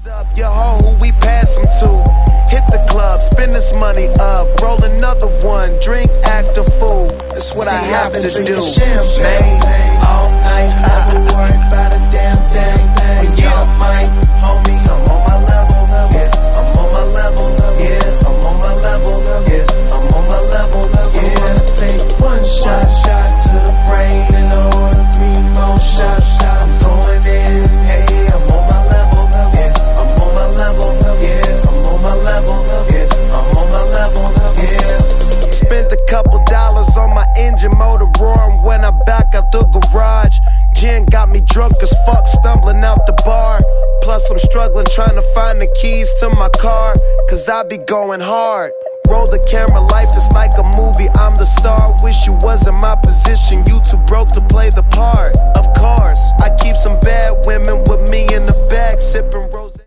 up your hoe who we pass them to. Hit the club, spend this money up, roll another one, drink, act a fool. That's what I have to do. Champagne all night, never worry about a damn thing. When y'all might, homie, I'm on my level. Yeah, I'm on my level. Yeah, I'm on my level. Yeah, I'm on my level. So I'ma take one shot to the brain and order 3 more shots. I'm going in. Hey, I'm on my level. Yeah, I'm on my level. Yeah, I'm on my level. Yeah, I'm on my level. Yeah. Spent a couple dollars on my engine, motor roaring when I back out the garage. Gin got me drunk as fuck, stumbling out the bar. Plus I'm struggling trying to find the keys to my car, cause I be going hard. Roll the camera, life just like a movie, I'm the star. Wish you was in my position, you too broke to play the part. Of course, I keep some bad women with me in the bag, sipping rose.